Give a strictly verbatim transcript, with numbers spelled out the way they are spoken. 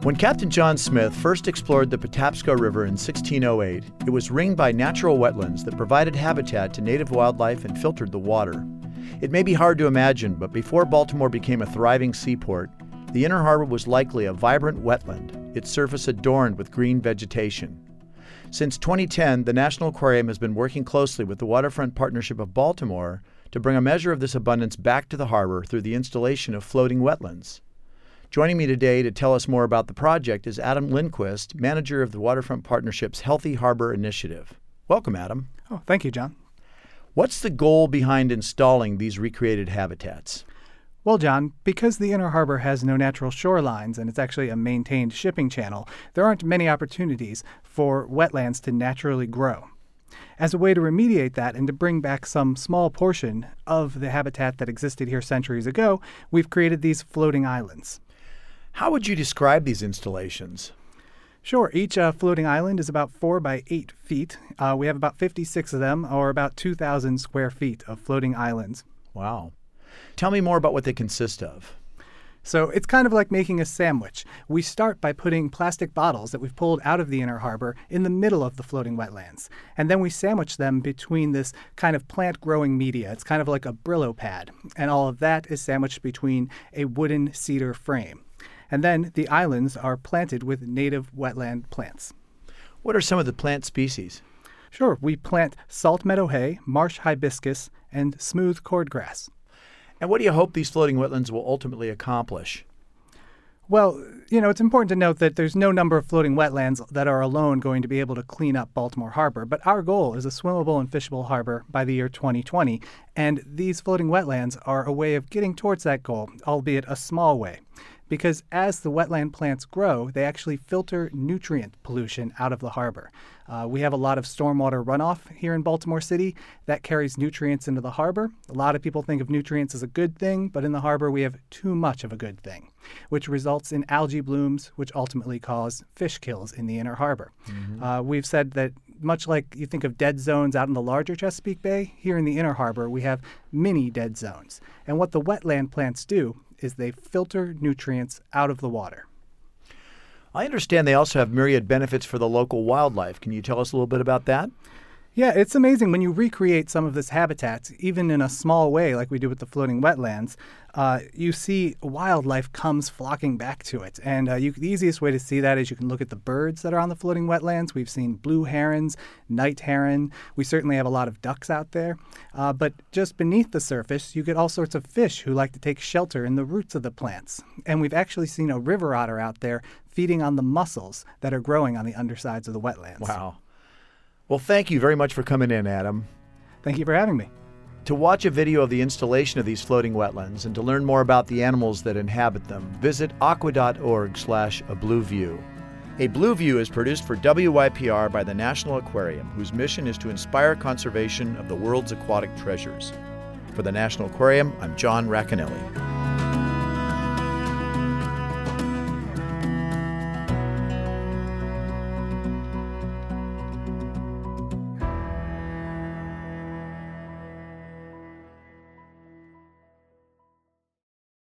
When Captain John Smith first explored the Patapsco River in sixteen oh eight, it was ringed by natural wetlands that provided habitat to native wildlife and filtered the water. It may be hard to imagine, but before Baltimore became a thriving seaport, the Inner Harbor was likely a vibrant wetland, its surface adorned with green vegetation. Since twenty ten, the National Aquarium has been working closely with the Waterfront Partnership of Baltimore to bring a measure of this abundance back to the harbor through the installation of floating wetlands. Joining me today to tell us more about the project is Adam Lindquist, manager of the Waterfront Partnership's Healthy Harbor Initiative. Welcome, Adam. Oh, thank you, John. What's the goal behind installing these recreated habitats? Well, John, because the Inner Harbor has no natural shorelines and it's actually a maintained shipping channel, there aren't many opportunities for wetlands to naturally grow. As a way to remediate that and to bring back some small portion of the habitat that existed here centuries ago, we've created these floating islands. How would you describe these installations? Sure. Each uh, floating island is about four by eight feet. Uh, we have about fifty-six of them, or about two thousand square feet of floating islands. Wow. Tell me more about what they consist of. So it's kind of like making a sandwich. We start by putting plastic bottles that we've pulled out of the Inner Harbor in the middle of the floating wetlands. And then we sandwich them between this kind of plant-growing media. It's kind of like a Brillo pad. And all of that is sandwiched between a wooden cedar frame. And then the islands are planted with native wetland plants. What are some of the plant species? Sure. We plant salt meadow hay, marsh hibiscus, and smooth cordgrass. And what do you hope these floating wetlands will ultimately accomplish? Well, you know, it's important to note that there's no number of floating wetlands that are alone going to be able to clean up Baltimore Harbor, but our goal is a swimmable and fishable harbor by the year twenty twenty, and these floating wetlands are a way of getting towards that goal, albeit a small way. Because as the wetland plants grow, they actually filter nutrient pollution out of the harbor. Uh, we have a lot of stormwater runoff here in Baltimore City that carries nutrients into the harbor. A lot of people think of nutrients as a good thing, but in the harbor we have too much of a good thing, which results in algae blooms, which ultimately cause fish kills in the Inner Harbor. Mm-hmm. Uh, we've said that much like you think of dead zones out in the larger Chesapeake Bay, here in the Inner Harbor we have mini dead zones. And what the wetland plants do is they filter nutrients out of the water. I understand they also have myriad benefits for the local wildlife. Can you tell us a little bit about that? Yeah, it's amazing when you recreate some of this habitat, even in a small way like we do with the floating wetlands, uh, you see wildlife comes flocking back to it. And uh, you, the easiest way to see that is you can look at the birds that are on the floating wetlands. We've seen blue herons, night heron. We certainly have a lot of ducks out there. Uh, but just beneath the surface, you get all sorts of fish who like to take shelter in the roots of the plants. And we've actually seen a river otter out there feeding on the mussels that are growing on the undersides of the wetlands. Wow. Well, thank you very much for coming in, Adam. Thank you for having me. To watch a video of the installation of these floating wetlands and to learn more about the animals that inhabit them, visit aqua.org slash a blue view. A Blue View is produced for W Y P R by the National Aquarium, whose mission is to inspire conservation of the world's aquatic treasures. For the National Aquarium, I'm John Racanelli.